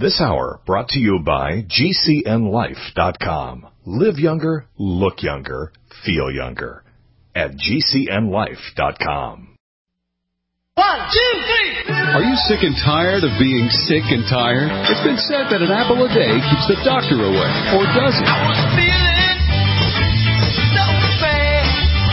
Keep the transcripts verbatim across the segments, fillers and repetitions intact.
This hour brought to you by G C N life dot com. Live younger, look younger, feel younger. At G C N life dot com. One, two, three. Are you sick and tired of being sick and tired? It's been said that an apple a day keeps the doctor away. Or does it? I was feeling so bad.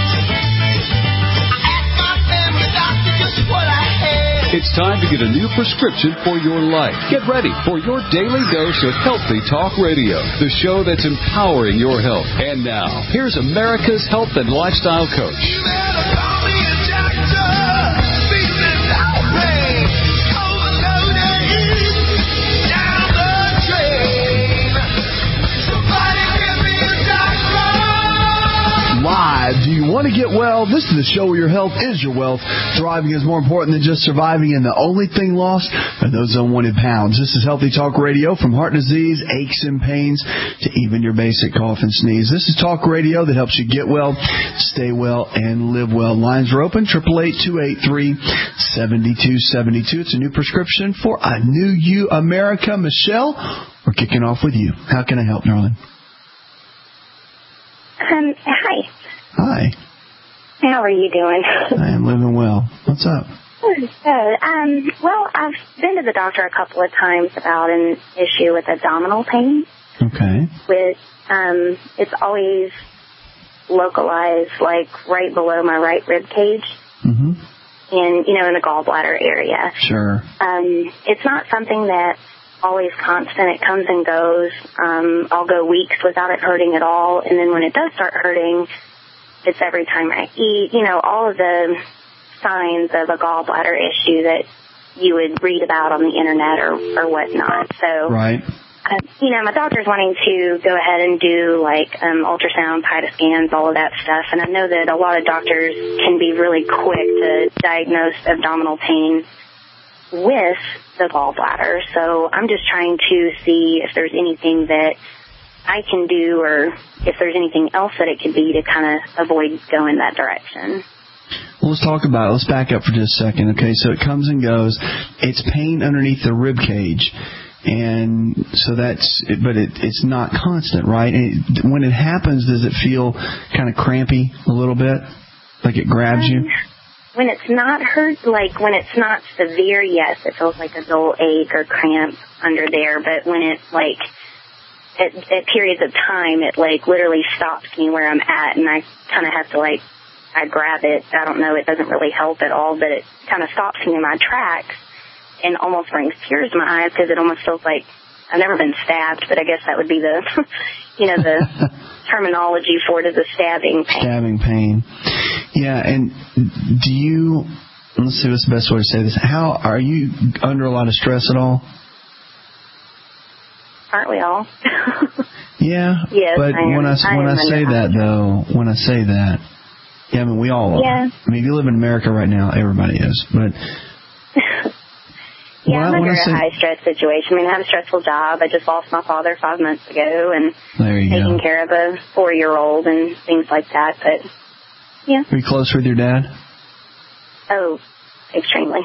I asked my family doctor just what I had. It's time to get a new prescription for your life. Get ready for your daily dose of Healthy Talk Radio, the show that's empowering your health. And now, here's America's health and lifestyle coach. You better call me a doctor. Feeling outrage. Overloaded. Down the drain. Somebody give me a doctor. Live. Do you want to get well? This is the show where your health is your wealth. Thriving is more important than just surviving, and the only thing lost are those unwanted pounds. This is Healthy Talk Radio, from heart disease, aches and pains, to even your basic cough and sneeze. This is talk radio that helps you get well, stay well, and live well. Lines are open, eight eight eight, two eight three, seven two seven two. It's a new prescription for a new you, America. Michelle, we're kicking off with you. How can I help, darling? Um, hi. Hi. How are you doing? I am living well. What's up? Good. Um, well, I've been to the doctor a couple of times about an issue with abdominal pain. Okay. With, um, it's always localized, like, right below my right rib cage. Mm-hmm. And, you know, in the gallbladder area. Sure. Um, it's not something that's always constant. It comes and goes. Um, I'll go weeks without it hurting at all. And then when it does start hurting, it's every time I eat, you know, all of the signs of a gallbladder issue that you would read about on the internet or, or whatnot. So, right. uh, you know, my doctor's wanting to go ahead and do, like, um, ultrasound, P I T A scans, all of that stuff. And I know that a lot of doctors can be really quick to diagnose abdominal pain with the gallbladder. So I'm just trying to see if there's anything that I can do, or if there's anything else that it could be to kind of avoid going that direction. Well, let's talk about it. Let's back up for just a second. Okay, so it comes and goes. It's pain underneath the rib cage. And so that's, but it, it's not constant, right? And it, when it happens, does it feel kind of crampy a little bit? Like it grabs um, you? When it's not hurt, like when it's not severe, yes, it feels like a dull ache or cramp under there. But when it's like, At, at periods of time, it, like, literally stops me where I'm at, and I kind of have to, like, I grab it. I don't know. It doesn't really help at all, but it kind of stops me in my tracks and almost brings tears to my eyes because it almost feels like I've never been stabbed, but I guess that would be the, you know, the terminology for it is a stabbing pain. Stabbing pain. Yeah, and do you, let's see what's the best way to say this. How, are you under a lot of stress at all? Aren't we all? Yeah, yes, but I when I, I when I say that, though, when I say that, yeah, I mean, we all yeah. are. I mean, if you live in America right now, everybody is. But yeah, I'm I, under a say, high-stress situation. I mean, I have a stressful job. I just lost my father five months ago, and there you taking go. care of a four-year-old and things like that. But, yeah. Are you close with your dad? Oh, extremely.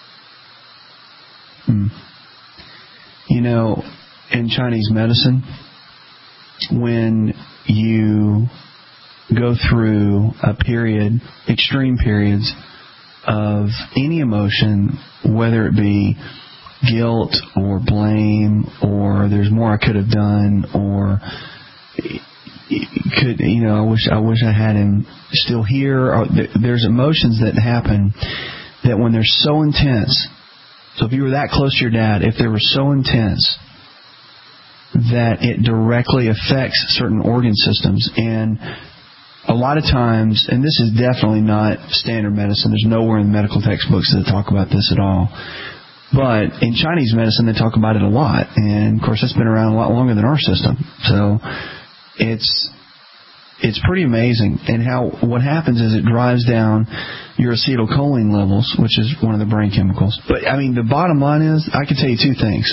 Hmm. You know, in Chinese medicine, when you go through a period, extreme periods of any emotion, whether it be guilt or blame or there's more I could have done or could, you know, I wish I wish I had him still here. Or there's emotions that happen that when they're so intense. So if you were that close to your dad, if they were so intense that it directly affects certain organ systems, and a lot of times, and this is definitely not standard medicine, there's nowhere in the medical textbooks that talk about this at all, but in Chinese medicine they talk about it a lot, and of course that's been around a lot longer than our system, so it's it's pretty amazing. And how what happens is it drives down your acetylcholine levels, which is one of the brain chemicals. But I mean, the bottom line is, I can tell you two things.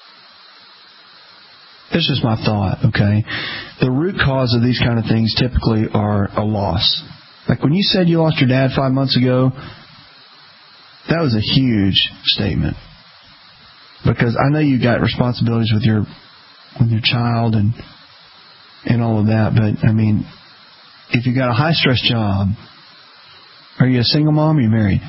This is my thought, okay? The root cause of these kind of things typically are a loss. Like when you said you lost your dad five months ago, that was a huge statement. Because I know you got responsibilities with your with your child and and all of that, but I mean, if you got a high stress job, are you a single mom or are you married?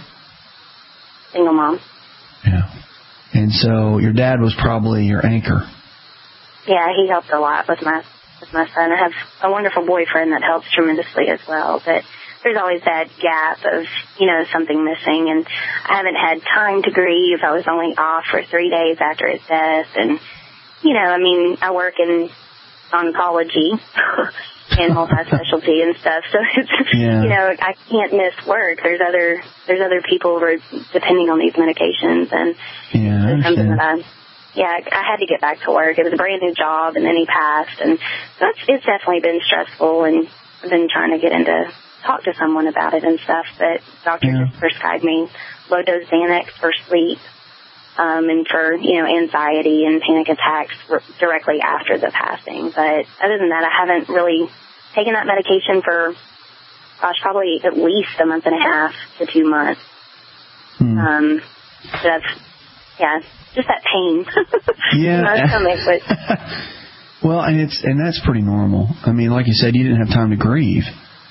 Single mom. Yeah. And so your dad was probably your anchor. Yeah, he helped a lot with my with my son. I have a wonderful boyfriend that helps tremendously as well, but there's always that gap of, you know, something missing, and I haven't had time to grieve. I was only off for three days after his death, and, you know, I mean, I work in oncology and multi-specialty and stuff, so it's, yeah. you know, I can't miss work. There's other there's other people who are depending on these medications, and yeah, it's something that I, yeah, I had to get back to work. It was a brand new job, and then he passed, and so it's, it's definitely been stressful, and I've been trying to get into talk to someone about it and stuff, but doctor yeah. just prescribed me low-dose Xanax for sleep um, and for, you know, anxiety and panic attacks r- directly after the passing. But other than that, I haven't really taken that medication for, gosh, probably at least a month and a half to two months. Hmm. Um, so that's, yeah, just that pain yeah. in my stomach. But well, and it's and that's pretty normal. I mean, like you said, you didn't have time to grieve.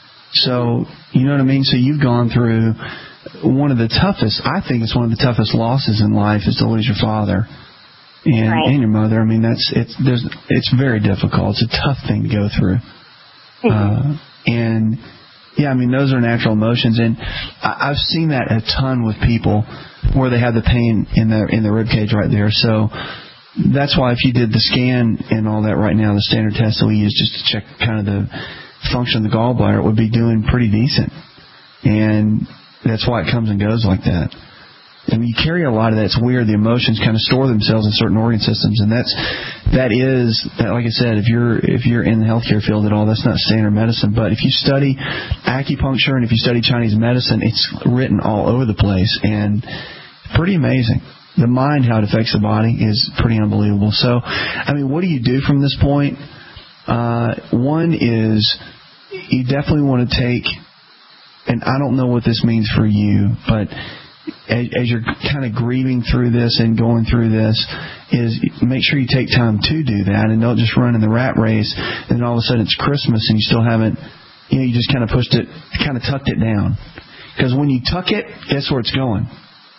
So, you know what I mean? So you've gone through one of the toughest, I think it's one of the toughest losses in life is to lose your father and, right. and your mother. I mean, that's, it's, there's, it's very difficult. It's a tough thing to go through. Mm-hmm. Uh, and yeah, I mean, those are natural emotions. And I, I've seen that a ton with people where they have the pain in the, in the rib cage right there. So that's why if you did the scan and all that right now, the standard test that we use just to check kind of the function of the gallbladder, it would be doing pretty decent. And that's why it comes and goes like that. And you carry a lot of that. It's weird. The emotions kind of store themselves in certain organ systems, and that's that is that. Like I said, if you're if you're in the healthcare field at all, that's not standard medicine. But if you study acupuncture and if you study Chinese medicine, it's written all over the place and pretty amazing. The mind, how it affects the body, is pretty unbelievable. So, I mean, what do you do from this point? Uh, one is you definitely want to take, and I don't know what this means for you, but as, as you're kind of grieving through this and going through this, is make sure you take time to do that and don't just run in the rat race and then all of a sudden it's Christmas and you still haven't, you know, you just kind of pushed it, kind of tucked it down. Because when you tuck it, guess where it's going?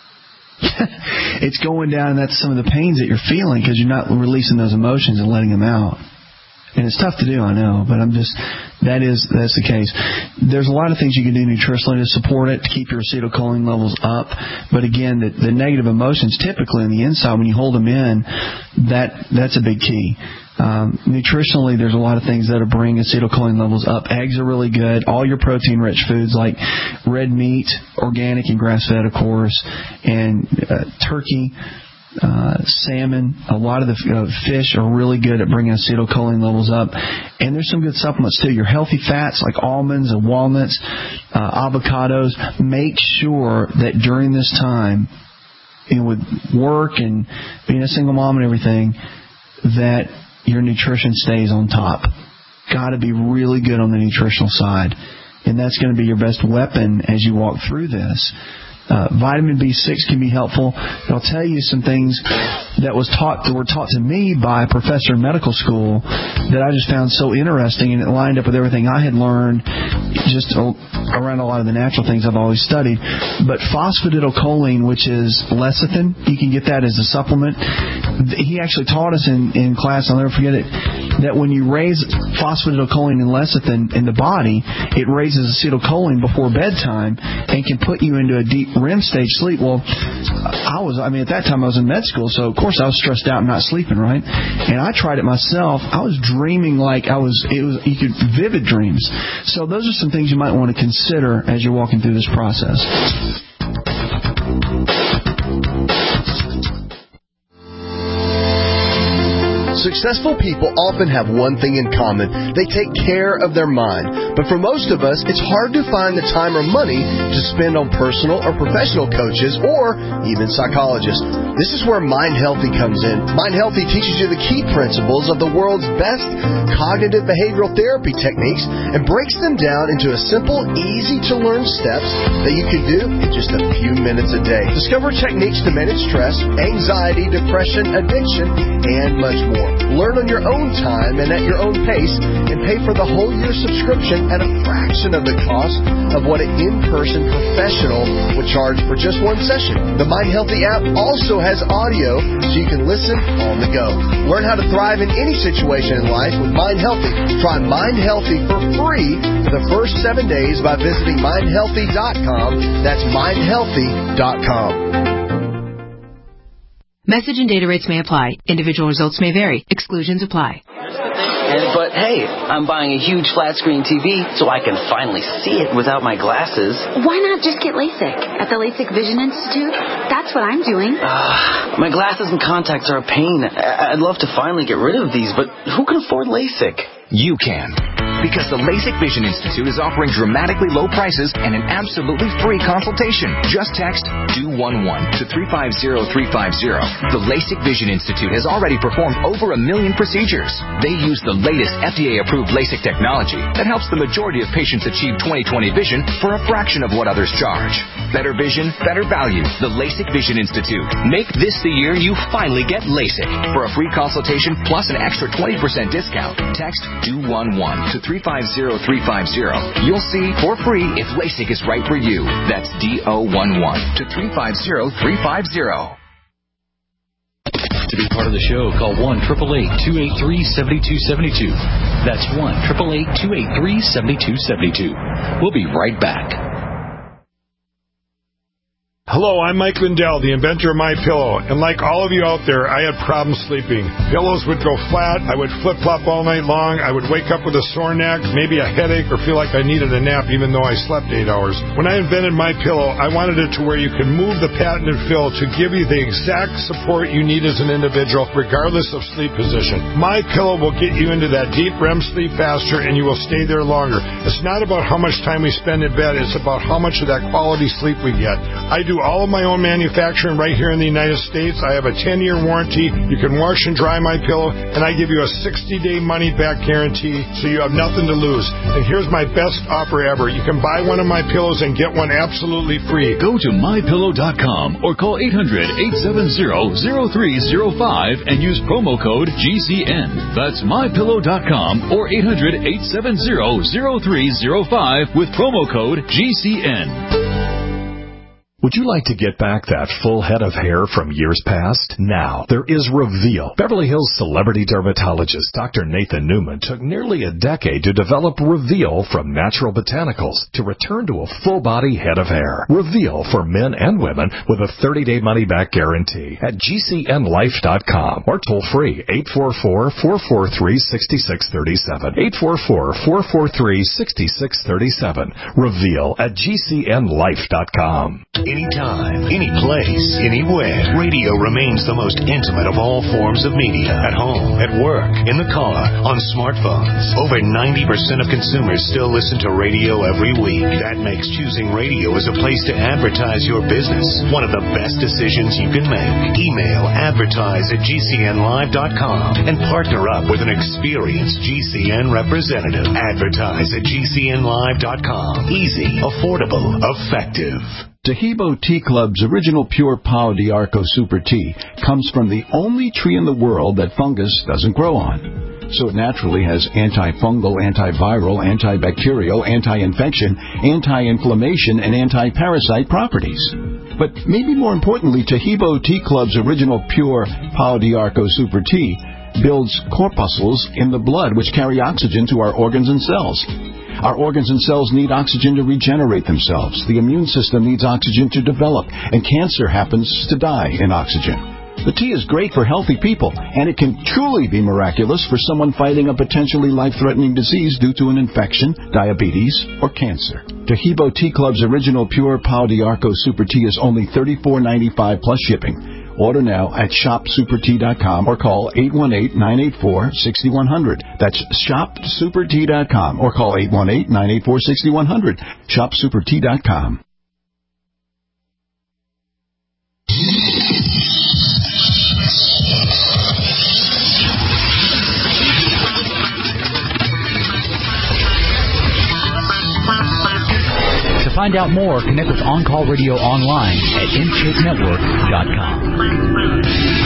It's going down, and that's some of the pains that you're feeling because you're not releasing those emotions and letting them out. And it's tough to do, I know, but I'm just, that is, that's the case. There's a lot of things you can do nutritionally to support it, to keep your acetylcholine levels up. But again, the, the negative emotions typically on the inside, when you hold them in, that that's a big key. Um, nutritionally, there's a lot of things that are bring acetylcholine levels up. Eggs are really good. All your protein-rich foods like red meat, organic and grass-fed, of course, and uh, turkey, Uh, salmon, a lot of the uh, fish are really good at bringing acetylcholine levels up. And there's some good supplements too. Your healthy fats like almonds and walnuts, uh, avocados. Make sure that during this time, you know, with work and being a single mom and everything, that your nutrition stays on top. Got to be really good on the nutritional side. And that's going to be your best weapon as you walk through this. Uh, vitamin B six can be helpful. And I'll tell you some things that was taught that were taught to me by a professor in medical school that I just found so interesting, and it lined up with everything I had learned just around a lot of the natural things I've always studied. But phosphatidylcholine, which is lecithin, you can get that as a supplement. He actually taught us in, in class, I'll never forget it, that when you raise phosphatidylcholine and lecithin in the body, it raises acetylcholine before bedtime and can put you into a deep R E M stage sleep. Well, I was, I mean, at that time I was in med school, so of course I was stressed out and not sleeping, right? And I tried it myself. I was dreaming like I was, it was, you could, vivid dreams. So those are some things you might want to consider as you're walking through this process. Successful people often have one thing in common. They take care of their mind. But for most of us, it's hard to find the time or money to spend on personal or professional coaches or even psychologists. This is where Mind Healthy comes in. Mind Healthy teaches you the key principles of the world's best cognitive behavioral therapy techniques and breaks them down into a simple, easy-to-learn steps that you can do in just a few minutes a day. Discover techniques to manage stress, anxiety, depression, addiction, and much more. Learn on your own time and at your own pace, and pay for the whole year subscription at a fraction of the cost of what an in-person professional would charge for just one session. The Mind Healthy app also has audio so you can listen on the go. Learn how to thrive in any situation in life with Mind Healthy. Try Mind Healthy for free for the first seven days by visiting mind healthy dot com. That's mind healthy dot com. Message and data rates may apply. Individual results may vary. Exclusions apply. And, but hey, I'm buying a huge flat screen T V so I can finally see it without my glasses. Why not just get LASIK at the LASIK Vision Institute? That's what I'm doing. Uh, my glasses and contacts are a pain. I- I'd love to finally get rid of these, but who can afford LASIK? You can. Because the LASIK Vision Institute is offering dramatically low prices and an absolutely free consultation. Just text two one one to three five zero three five zero. The LASIK Vision Institute has already performed over a million procedures. They use the latest F D A-approved LASIK technology that helps the majority of patients achieve twenty twenty vision for a fraction of what others charge. Better vision, better value. The LASIK Vision Institute. Make this the year you finally get LASIK. For a free consultation plus an extra twenty percent discount, text two one one to three five zero three five zero. You'll see for free if LASIK is right for you. That's D O one one to three five zero three five zero. To be part of the show, call one eight eight eight, two eight three, seven two seven two. That's one eight eight eight, two eight three, seven two seven two. We'll be right back. Hello, I'm Mike Lindell, the inventor of MyPillow, and like all of you out there, I had problems sleeping. Pillows would go flat, I would flip-flop all night long, I would wake up with a sore neck, maybe a headache, or feel like I needed a nap even though I slept eight hours. When I invented MyPillow, I wanted it to where you can move the patented fill to give you the exact support you need as an individual, regardless of sleep position. MyPillow will get you into that deep R E M sleep faster, and you will stay there longer. It's not about how much time we spend in bed, it's about how much of that quality sleep we get. I do all of my own manufacturing right here in the United States. I have a ten-year warranty. You can wash and dry my pillow, and I give you a sixty-day money-back guarantee, so you have nothing to lose. And here's my best offer ever. You can buy one of my pillows and get one absolutely free. Go to my pillow dot com or call eight hundred, eight seven zero, zero three zero five and use promo code G C N. That's my pillow dot com or eight hundred, eight seven zero, zero three zero five with promo code G C N. Would you like to get back that full head of hair from years past? Now, there is Reveal. Beverly Hills celebrity dermatologist Doctor Nathan Newman took nearly a decade to develop Reveal from natural botanicals to return to a full-body head of hair. Reveal for men and women with a thirty-day money-back guarantee at G C N life dot com or toll-free eight four four, four four three, six six three seven. eight four four, four four three, six six three seven. Reveal at G C N life dot com. Anytime, any place, anywhere, radio remains the most intimate of all forms of media. At home, at work, in the car, on smartphones. Over ninety percent of consumers still listen to radio every week. That makes choosing radio as a place to advertise your business one of the best decisions you can make. Email advertise at G C N live dot com and partner up with an experienced G C N representative. Advertise at G C N live dot com. Easy, affordable, effective. Tahibo Tea Club's original pure Pau d'Arco Super Tea comes from the only tree in the world that fungus doesn't grow on. So it naturally has antifungal, antiviral, antibacterial, anti-infection, anti-inflammation, and anti-parasite properties. But maybe more importantly, Tahibo Tea Club's original pure Pau d'Arco Super Tea builds corpuscles in the blood which carry oxygen to our organs and cells. Our organs and cells need oxygen to regenerate themselves. The immune system needs oxygen to develop, and cancer happens to die in oxygen. The tea is great for healthy people, and it can truly be miraculous for someone fighting a potentially life-threatening disease due to an infection, diabetes, or cancer. Tahibo Tea Club's original pure Pau d'Arco Super Tea is only thirty-four ninety-five plus shipping. Order now at shop super tea dot com or call eight one eight, nine eight four, six one zero zero. That's shop super tea dot com or call eight one eight, nine eight four, six one zero zero. shop super tea dot com. To find out more, connect with On Call Radio online at in shape network dot com.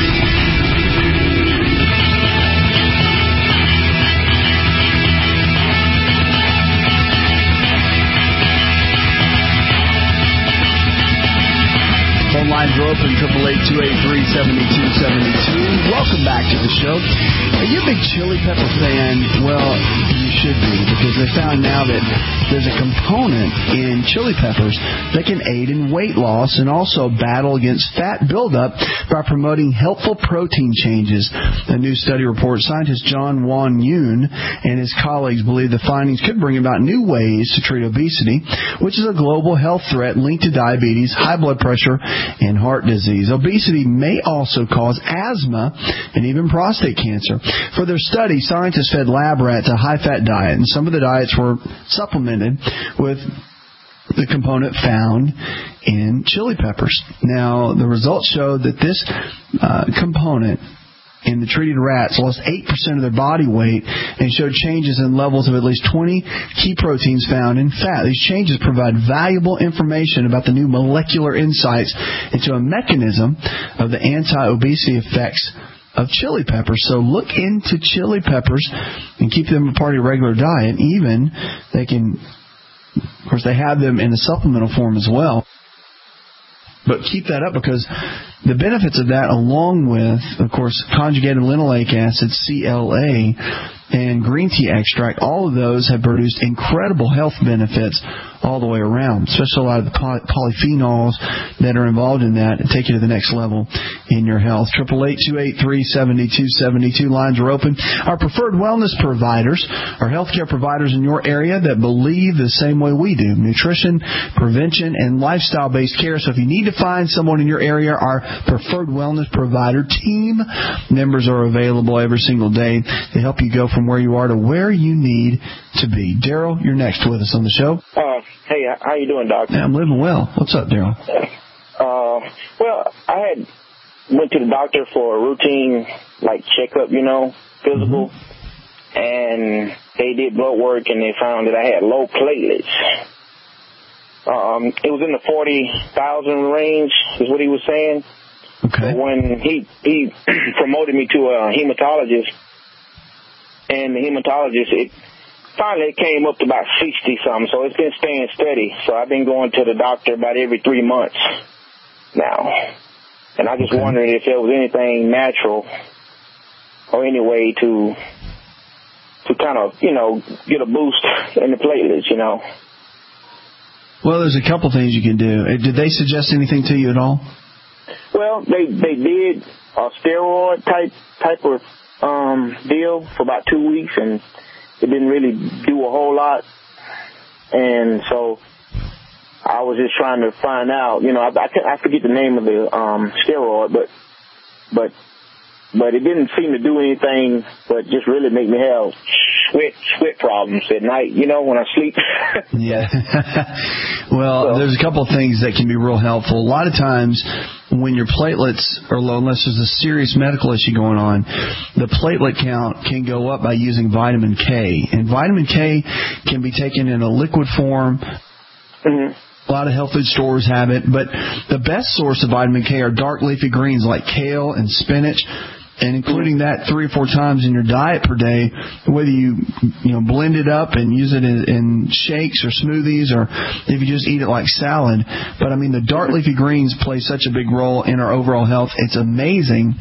Phone lines are open, triple eight, two eight three, seven two seven two. Welcome back to the show. Are you a big chili pepper fan? Well, you should be, because they found now that there's a component in chili peppers that can aid in weight loss and also battle against fat buildup by promoting helpful protein changes. A new study reports scientist John Won Yoon and his colleagues believe the findings could bring about new ways to treat obesity, which is a global health threat linked to diabetes, high blood pressure, and heart disease. Obesity may also cause asthma and even prostate cancer. For their study, scientists fed lab rats a high-fat diet, and some of the diets were supplemented with the component found in chili peppers. Now, the results showed that this uh, component in the treated rats lost eight percent of their body weight and showed changes in levels of at least twenty key proteins found in fat. These changes provide valuable information about the new molecular insights into a mechanism of the anti-obesity effects of chili peppers. So look into chili peppers and keep them a part of your regular diet. Even they can, of course, they have them in a supplemental form as well. But keep that up, because the benefits of that, along with, of course, conjugated linoleic acid, C L A, and green tea extract, all of those have produced incredible health benefits all the way around, especially a lot of the polyphenols that are involved in that take you to the next level in your health. triple eight, two eight three, seven two seven two. Lines are open. Our preferred wellness providers are healthcare providers in your area that believe the same way we do: nutrition, prevention, and lifestyle-based care. So if you need to find someone in your area, our preferred wellness provider team members are available every single day to help you go from where you are to where you need to be. Daryl, you're next with us on the show. Uh, hey, how you doing, Doc? Yeah, I'm living well. What's up, Daryl? Uh, well, I had went to the doctor for a routine, like, checkup, you know, physical, mm-hmm. and they did blood work, and they found that I had low platelets. Um, it was in the forty thousand range, is what he was saying. Okay. But when he, he promoted me to a hematologist, and the hematologist, it finally it came up to about sixty-something, so it's been staying steady. So I've been going to the doctor about every three months now. And I just okay. wondered if there was anything natural or any way to to kind of, you know, get a boost in the platelets, you know. Well, there's a couple things you can do. Did they suggest anything to you at all? Well, they they did a steroid type type of um, deal for about two weeks, and it didn't really do a whole lot. And so I was just trying to find out, you know, I, I, I forget the name of the um, steroid, but but but it didn't seem to do anything but just really make me have sweat sweat problems at night, you know, when I sleep. Yeah. Well, so, there's a couple of things that can be real helpful. A lot of times when your platelets are low, unless there's a serious medical issue going on, the platelet count can go up by using vitamin K. And vitamin K can be taken in a liquid form. Mm-hmm. A lot of health food stores have it, but the best source of vitamin K are dark leafy greens like kale and spinach, and including that three or four times in your diet per day, whether you you know blend it up and use it in, in shakes or smoothies, or if you just eat it like salad. But I mean, the dark leafy greens play such a big role in our overall health. It's amazing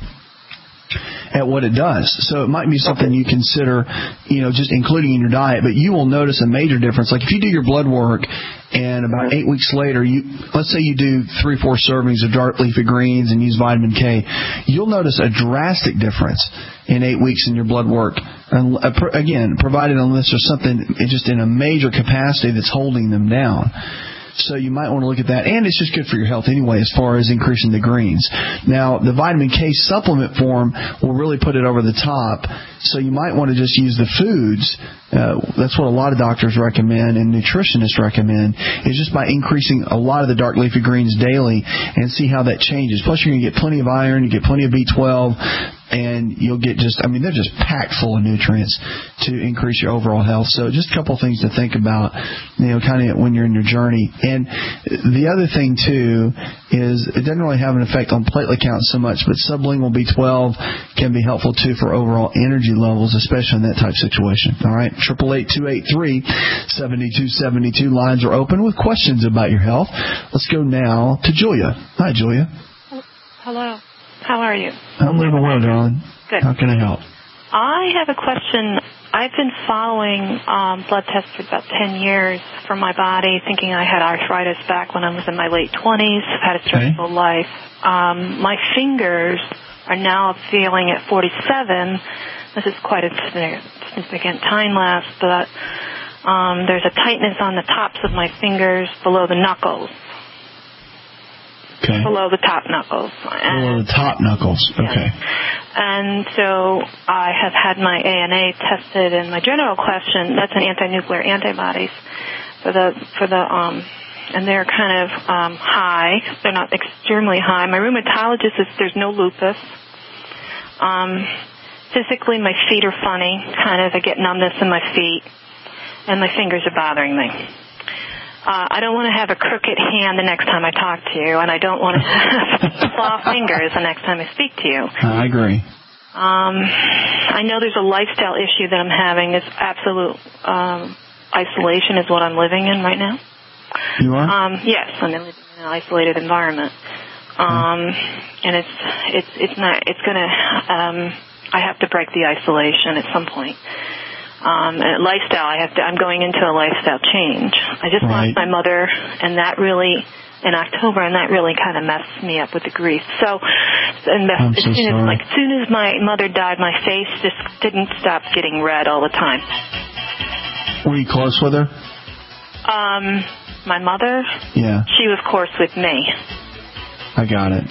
at what it does. So it might be something you consider, you know, just including in your diet, but you will notice a major difference. Like if you do your blood work and about eight weeks later, you let's say you do three, four servings of dark leafy greens and use vitamin K, you'll notice a drastic difference in eight weeks in your blood work. And again, provided unless there's something just in a major capacity that's holding them down. So you might want to look at that. And it's just good for your health anyway as far as increasing the greens. Now, the vitamin K supplement form will really put it over the top. So you might want to just use the foods. Uh, that's what a lot of doctors recommend and nutritionists recommend, is just by increasing a lot of the dark leafy greens daily and see how that changes. Plus, you're going to get plenty of iron, you get plenty of B twelve, and you'll get just, I mean, they're just packed full of nutrients to increase your overall health. So just a couple things to think about, you know, kind of when you're in your journey. And the other thing, too, is it doesn't really have an effect on platelet count so much, but sublingual B twelve can be helpful, too, for overall energy levels, especially in that type of situation. All right, eight eight eight, two eight three, seven two seven two. Lines are open with questions about your health. Let's go now to Julia. Hi, Julia. Hello. How are you? I'm living well, darling. Good. How can I help? I have a question. I've been following um, blood tests for about ten years for my body, thinking I had arthritis back when I was in my late twenties. I've had a stressful okay. life. Um, my fingers are now feeling at forty-seven. This is quite a significant time lapse, but um, there's a tightness on the tops of my fingers below the knuckles. Okay. Below the top knuckles. And, below the top knuckles. Okay. Yeah. And so I have had my A N A tested, and my general question, that's an anti-nuclear antibodies for the, for the, um, and they're kind of um, high. They're not extremely high. My rheumatologist says there's no lupus. Um, physically, my feet are funny. Kind of, I get numbness in my feet, and my fingers are bothering me. Uh, I don't want to have a crooked hand the next time I talk to you, and I don't want to have claw fingers the next time I speak to you. I agree. Um, I know there's a lifestyle issue that I'm having. It's absolute um, isolation is what I'm living in right now. You are? Um, yes, I'm living in an isolated environment. Um, and it's it's it's not it's gonna. Um, I have to break the isolation at some point. Um, and lifestyle, I have to, I'm going into a lifestyle change. I just right. lost my mother, and that really, in October, and that really kind of messed me up with the grief. So, and I'm as so soon sorry. as, like, as soon as my mother died, my face just didn't stop getting red all the time. Were you close with her? Um, my mother? Yeah. She was, of course, with me. I got it.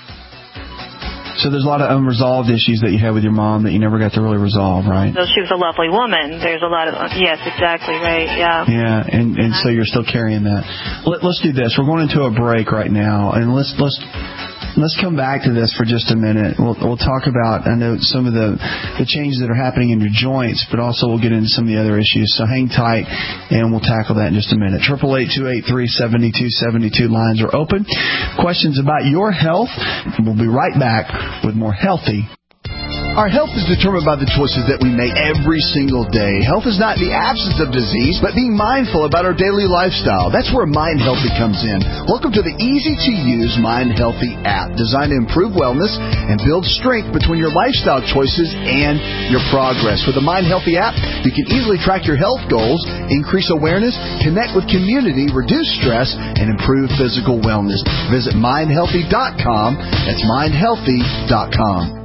So there's a lot of unresolved issues that you had with your mom that you never got to really resolve, right? So she was a lovely woman. There's a lot of, yes, exactly, right, yeah. Yeah, and, and so you're still carrying that. Let, let's do this. We're going into a break right now, and let's let's let's come back to this for just a minute. We'll we'll talk about, I know, some of the, the changes that are happening in your joints, but also we'll get into some of the other issues. So hang tight, and we'll tackle that in just a minute. eight eight eight, two eight three, seven two seven two. Lines are open. Questions about your health. We'll be right back with more Healthy. Our health is determined by the choices that we make every single day. Health is not the absence of disease, but being mindful about our daily lifestyle. That's where Mind Healthy comes in. Welcome to the easy-to-use Mind Healthy app, designed to improve wellness and build strength between your lifestyle choices and your progress. With the Mind Healthy app, you can easily track your health goals, increase awareness, connect with community, reduce stress, and improve physical wellness. Visit mind healthy dot com. That's mind healthy dot com.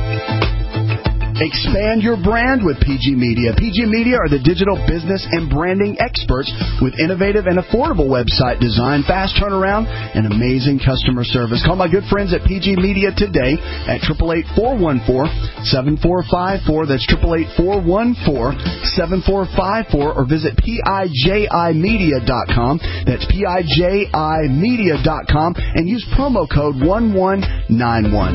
Expand your brand with P G Media. P G Media are the digital business and branding experts with innovative and affordable website design, fast turnaround, and amazing customer service. Call my good friends at P G Media today at eight eight eight, four one four, seven four five four. That's eight eight eight, four one four, seven four five four, or visit P I J I media dot com. That's P I J I media dot com, and use promo code one one nine one.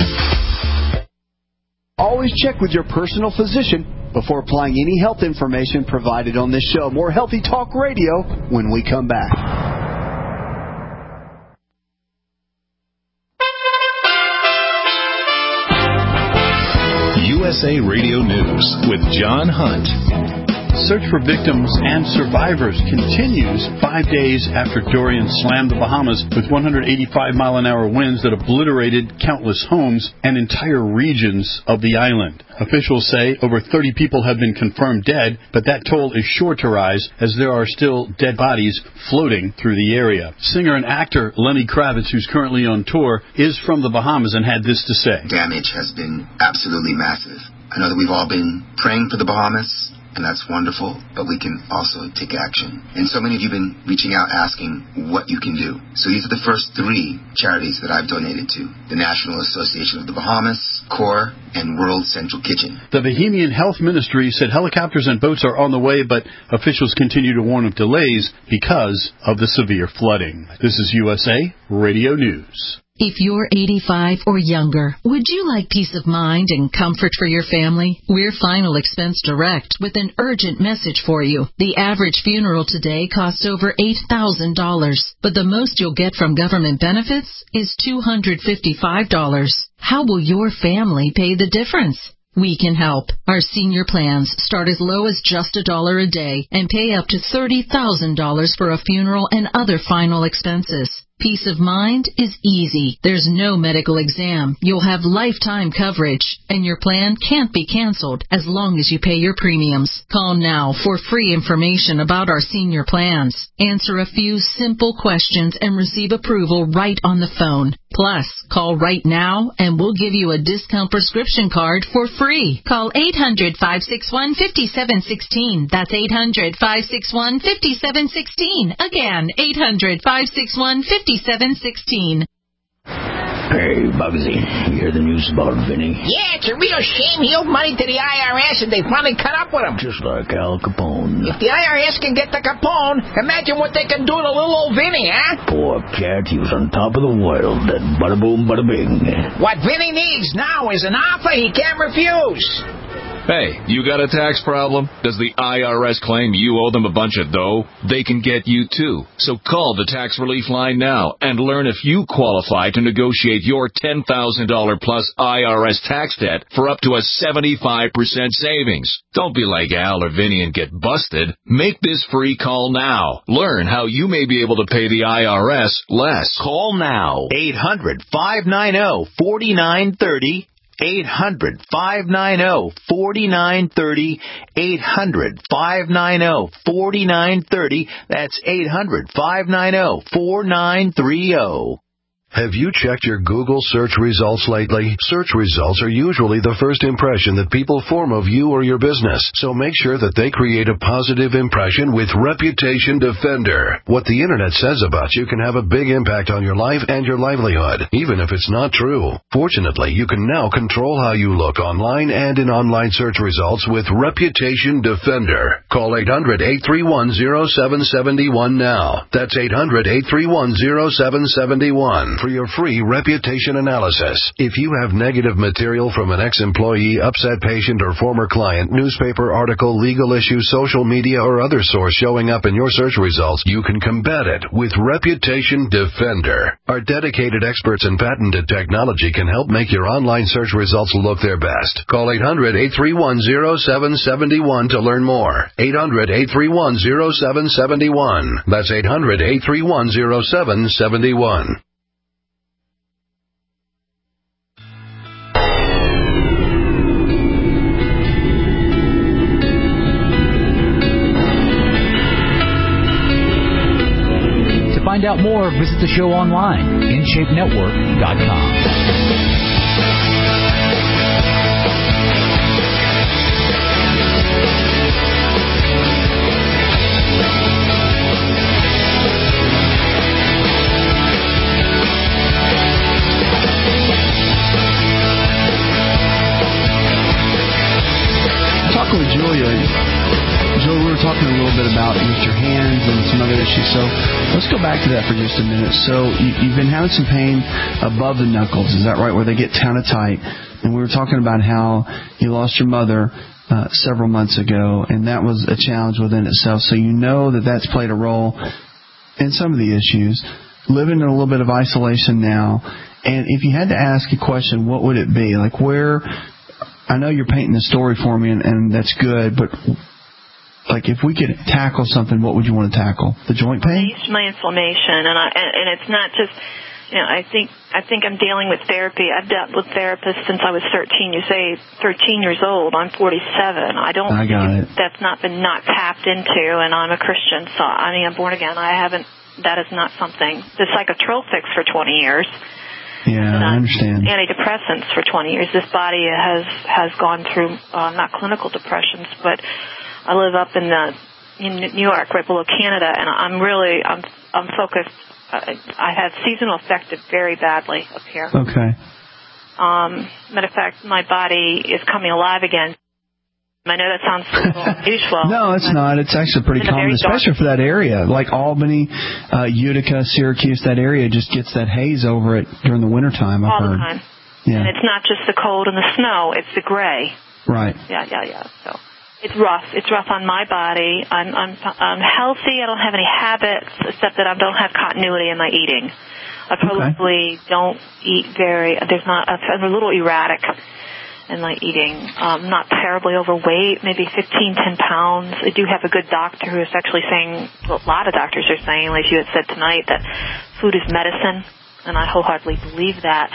Always check with your personal physician before applying any health information provided on this show. More Healthy Talk Radio when we come back. U S A Radio News with John Hunt. Search for victims and survivors continues five days after Dorian slammed the Bahamas with one hundred eighty-five mile an hour winds that obliterated countless homes and entire regions of the island. Officials say over thirty people have been confirmed dead, but that toll is sure to rise as there are still dead bodies floating through the area. Singer and actor Lenny Kravitz, who's currently on tour, is from the Bahamas and had this to say. Damage has been absolutely massive. I know that we've all been praying for the Bahamas, and that's wonderful, but we can also take action. And so many of you have been reaching out asking what you can do. So these are the first three charities that I've donated to: the National Association of the Bahamas, CORE, and World Central Kitchen. The Bahamian Health Ministry said helicopters and boats are on the way, but officials continue to warn of delays because of the severe flooding. This is U S A Radio News. If you're eighty-five or younger, would you like peace of mind and comfort for your family? We're Final Expense Direct with an urgent message for you. The average funeral today costs over eight thousand dollars, but the most you'll get from government benefits is two hundred fifty-five dollars. How will your family pay the difference? We can help. Our senior plans start as low as just a dollar a day and pay up to thirty thousand dollars for a funeral and other final expenses. Peace of mind is easy. There's no medical exam. You'll have lifetime coverage, and your plan can't be canceled as long as you pay your premiums. Call now for free information about our senior plans. Answer a few simple questions and receive approval right on the phone. Plus, call right now and we'll give you a discount prescription card for free. Call eight hundred, five six one, five seven one six. That's eight hundred, five six one, five seven one six. Again, eight hundred, five six one, five seven one six. Hey, Bugsy, you hear the news about Vinny? Yeah, it's a real shame. He owed money to the I R S and they finally cut up with him. Just like Al Capone. If the I R S can get to Capone, imagine what they can do to little old Vinny, huh? Poor cat, he was on top of the world. That bada boom, bada bing. What Vinny needs now is an offer he can't refuse. Hey, you got a tax problem? Does the I R S claim you owe them a bunch of dough? They can get you too. So call the tax relief line now and learn if you qualify to negotiate your ten thousand dollars plus I R S tax debt for up to a seventy-five percent savings. Don't be like Al or Vinny and get busted. Make this free call now. Learn how you may be able to pay the I R S less. Call now. eight hundred, five nine zero, four nine three zero. eight hundred, five nine zero, four nine three zero. eight hundred, five nine zero, four nine three zero. That's eight hundred, five nine zero, four nine three zero. Have you checked your Google search results lately? Search results are usually the first impression that people form of you or your business, so make sure that they create a positive impression with Reputation Defender. What the Internet says about you can have a big impact on your life and your livelihood, even if it's not true. Fortunately, you can now control how you look online and in online search results with Reputation Defender. Call eight hundred, eight three one, zero seven seven one now. That's eight hundred, eight three one, zero seven seven one. For your free reputation analysis. If you have negative material from an ex-employee, upset patient, or former client, newspaper article, legal issue, social media, or other source showing up in your search results, you can combat it with Reputation Defender. Our dedicated experts in patented technology can help make your online search results look their best. Call eight hundred, eight three one, zero seven seven one to learn more. eight hundred, eight three one, zero seven seven one. That's eight hundred, eight three one, zero seven seven one. To find out more, visit the show online, in shape network dot com. Talking with Julia, Julia, we were talking a little bit about with your hands and some other issues. So let's go back to that for just a minute. So you, you've been having some pain above the knuckles, is that right? Where they get kind of tight. And we were talking about how you lost your mother uh, several months ago, and that was a challenge within itself. So you know that that's played a role in some of the issues. Living in a little bit of isolation now, and if you had to ask a question, what would it be? Like where? I know you're painting the story for me, and, and that's good, but like if we could tackle something, what would you want to tackle? The joint pain? It's my inflammation, and I and, and it's not just, you know, I think I think I'm dealing with therapy. I've dealt with therapists since I was thirteen. You say thirteen years old. I'm forty-seven. I don't. I got it. That's not been not tapped into, and I'm a Christian, so I mean I'm born again. I haven't. That is not something. The psychotropics for twenty years. Yeah, I understand. Antidepressants for twenty years. This body has has gone through uh, not clinical depressions, but I live up in the in New York, right below Canada, and I'm really I'm I'm focused. Uh, I have seasonal affected very badly up here. Okay. Um, matter of fact, my body is coming alive again. I know that sounds a little unusual. No, it's not. It's actually pretty common, especially for that area. Like Albany, uh, Utica, Syracuse, that area just gets that haze over it during the wintertime, I've All heard. the time. Yeah. And it's not just the cold and the snow, it's the gray. Right. Yeah, yeah, yeah. So it's rough. It's rough on my body. I'm, I'm, I'm healthy. I don't have any habits, except that I don't have continuity in my eating. I probably okay. don't eat very, there's not, I'm a little erratic in my eating. Um, not terribly overweight, maybe fifteen, ten pounds. I do have a good doctor who is actually saying, well, a lot of doctors are saying, like you had said tonight, that food is medicine, and I wholeheartedly believe that.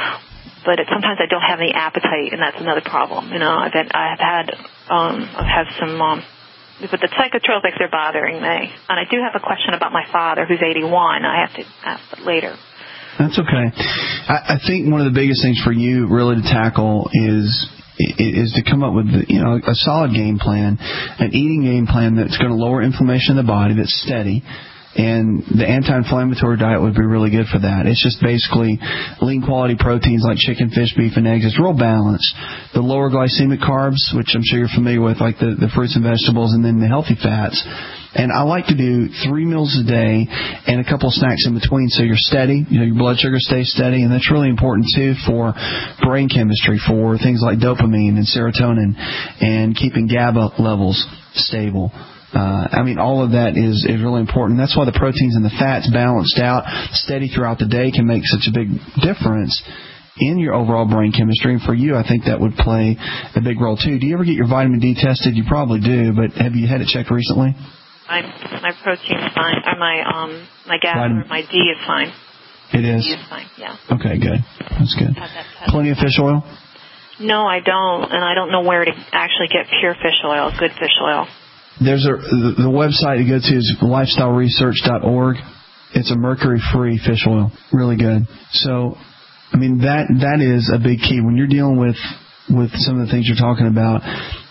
But it, sometimes I don't have any appetite, and that's another problem. You know, I've been, I've had, um, I've had some, um, but the psychotropics are bothering me. And I do have a question about my father, who's eighty-one. I have to ask that later. That's okay. I, I think one of the biggest things for you really to tackle is is to come up with, you know, a solid game plan, an eating game plan that's going to lower inflammation in the body, that's steady. And the anti-inflammatory diet would be really good for that. It's just basically lean quality proteins like chicken, fish, beef, and eggs. It's real balanced. The lower glycemic carbs, which I'm sure you're familiar with, like the, the fruits and vegetables, and then the healthy fats. And I like to do three meals a day and a couple of snacks in between so you're steady, you know, your blood sugar stays steady. And that's really important, too, for brain chemistry, for things like dopamine and serotonin, and keeping GABA levels stable. Uh, I mean, all of that is, is really important. That's why the proteins and the fats balanced out, steady throughout the day, can make such a big difference in your overall brain chemistry. And for you, I think that would play a big role, too. Do you ever get your vitamin D tested? You probably do, but have you had it checked recently? My, my protein's fine. Or my, um, my GABA or my D is fine. It is? D is fine, yeah. Okay, good. That's good. Plenty of fish oil? No, I don't, and I don't know where to actually get pure fish oil, good fish oil. There's a the, the website to go to is lifestyle research dot org. It's a mercury-free fish oil, really good. So, I mean that that is a big key when you're dealing with with some of the things you're talking about.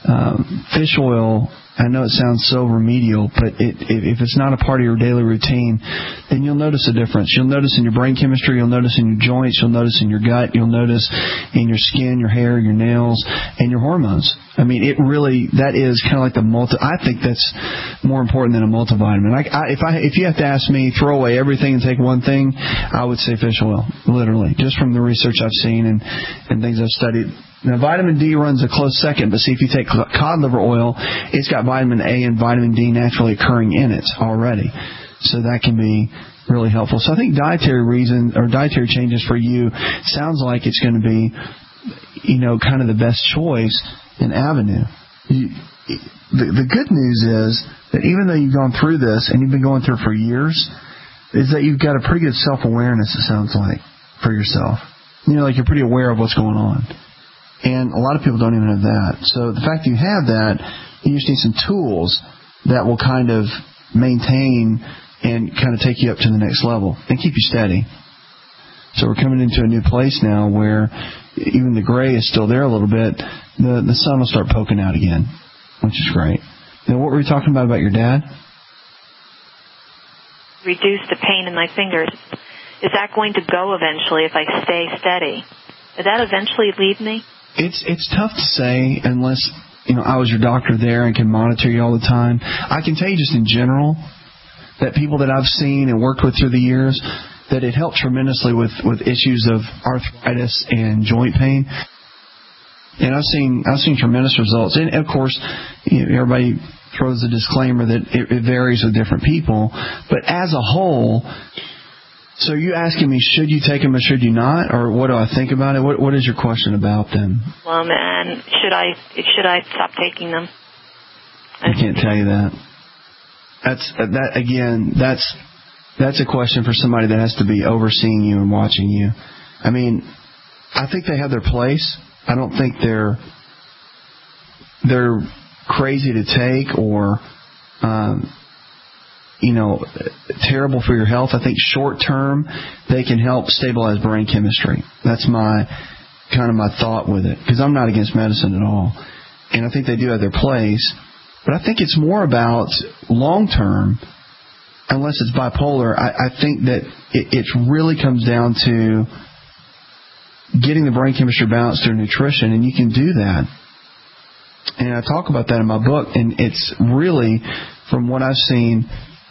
Um, fish oil. I know it sounds so remedial, but it, if it's not a part of your daily routine, then you'll notice a difference. You'll notice in your brain chemistry, you'll notice in your joints, you'll notice in your gut, you'll notice in your skin, your hair, your nails, and your hormones. I mean, it really, that is kind of like the multi, I think that's more important than a multivitamin. I, I, if I, if you have to ask me, throw away everything and take one thing, I would say fish oil, literally, just from the research I've seen and, and things I've studied. Now, vitamin D runs a close second, but see, if you take cod liver oil, it's got vitamin A and vitamin D naturally occurring in it already. So that can be really helpful. So I think dietary reason or dietary changes for you sounds like it's going to be, you know, kind of the best choice and avenue. You, the, the good news is that even though you've gone through this and you've been going through it for years, is that you've got a pretty good self-awareness, it sounds like, for yourself. You know, like you're pretty aware of what's going on. And a lot of people don't even have that. So the fact that you have that, you just need some tools that will kind of maintain and kind of take you up to the next level and keep you steady. So we're coming into a new place now where even the gray is still there a little bit. The the sun will start poking out again, which is great. Now, what were we talking about about your dad? Reduce the pain in my fingers. Is that going to go eventually if I stay steady? Does that eventually leave me? It's it's tough to say unless, you know, I was your doctor there and can monitor you all the time. I can tell you just in general that people that I've seen and worked with through the years, that it helped tremendously with, with issues of arthritis and joint pain. And I've seen I've seen tremendous results. And of course, you know, everybody throws a disclaimer that it, it varies with different people. But as a whole, so are you asking me, should you take them or should you not? Or what do I think about it? What What is your question about them? Well, man, should I should I stop taking them? I can't tell you that. That's that again. That's that's a question for somebody that has to be overseeing you and watching you. I mean, I think they have their place. I don't think they're they're crazy to take or um, you know, terrible for your health. I think short term they can help stabilize brain chemistry. That's my kind of my thought with it, because I'm not against medicine at all, and I think they do have their place. But I think it's more about long term. Unless it's bipolar, I, I think that it, it really comes down to getting the brain chemistry balanced through nutrition, and you can do that. And I talk about that in my book, and it's really, from what I've seen,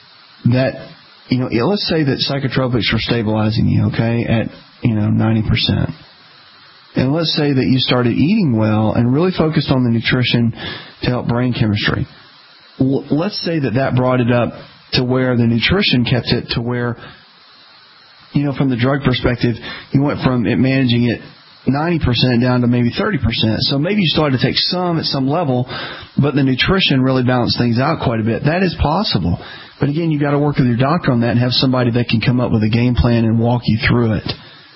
that, you know, let's say that psychotropics are stabilizing you, okay, at, you know, ninety percent. And let's say that you started eating well and really focused on the nutrition to help brain chemistry. L- let's say that that brought it up to where the nutrition kept it to where, you know, from the drug perspective, you went from it managing it ninety percent down to maybe thirty percent. So maybe you started to take some at some level, but the nutrition really balanced things out quite a bit. That is possible. But again, you got to work with your doctor on that and have somebody that can come up with a game plan and walk you through it.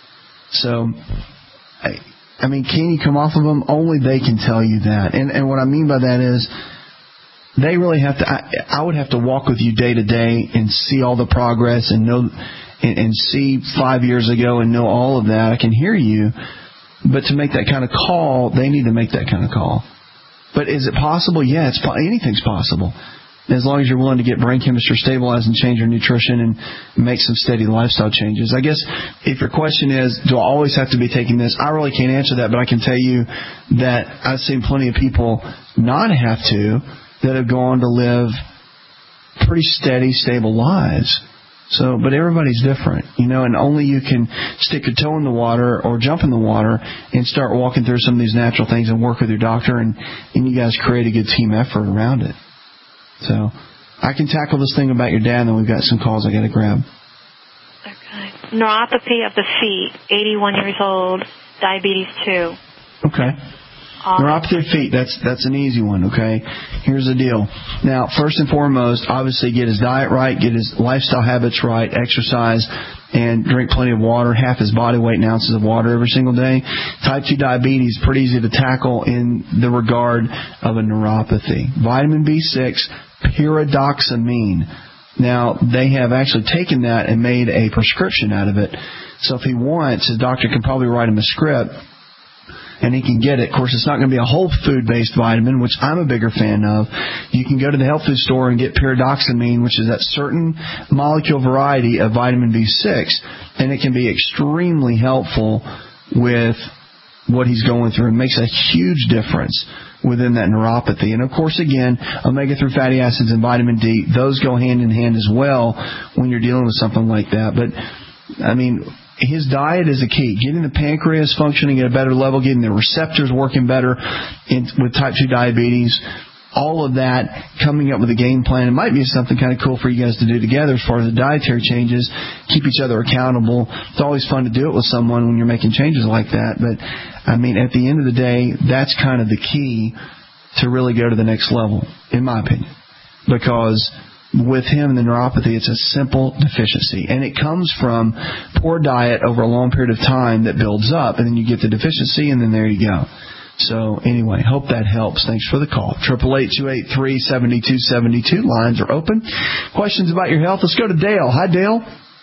So, I, I mean, can you come off of them? Only they can tell you that. And, and what I mean by that is, they really have to, I, I would have to walk with you day to day and see all the progress and know, and, and see five years ago and know all of that. I can hear you, but to make that kind of call, they need to make that kind of call. But is it possible? Yeah, it's anything's possible. As long as you're willing to get brain chemistry stabilized and change your nutrition and make some steady lifestyle changes. I guess if your question is, do I always have to be taking this? I really can't answer that, but I can tell you that I've seen plenty of people not have to, that have gone to live pretty steady, stable lives. So, but everybody's different, you know, and only you can stick your toe in the water or jump in the water and start walking through some of these natural things and work with your doctor, and, and you guys create a good team effort around it. So, I can tackle this thing about your dad, and then we've got some calls I got to grab. Okay. Neuropathy of the feet, eighty-one years old, diabetes two. Okay. Neuropathy of feet, that's that's an easy one, okay? Here's the deal. Now, first and foremost, obviously get his diet right, get his lifestyle habits right, exercise, and drink plenty of water, half his body weight in ounces of water every single day. Type two diabetes, pretty easy to tackle in the regard of a neuropathy. Vitamin B six, pyridoxamine. Now, they have actually taken that and made a prescription out of it. So if he wants, his doctor can probably write him a script, and he can get it. Of course, it's not going to be a whole food-based vitamin, which I'm a bigger fan of. You can go to the health food store and get pyridoxamine, which is that certain molecule variety of vitamin B six, and it can be extremely helpful with what he's going through. It makes a huge difference within that neuropathy. And, of course, again, omega three fatty acids and vitamin D, those go hand in hand as well when you're dealing with something like that. But, I mean, his diet is a key. Getting the pancreas functioning at a better level, getting the receptors working better in, with type two diabetes, all of that, coming up with a game plan. It might be something kind of cool for you guys to do together as far as the dietary changes, keep each other accountable. It's always fun to do it with someone when you're making changes like that. But, I mean, at the end of the day, that's kind of the key to really go to the next level, in my opinion. Because with him and the neuropathy, it's a simple deficiency. And it comes from poor diet over a long period of time that builds up, and then you get the deficiency, and then there you go. So anyway, hope that helps. Thanks for the call. eight eight eight, two eight three, seven two seven two. Lines are open. Questions about your health? Let's go to Dale. Hi, Dale.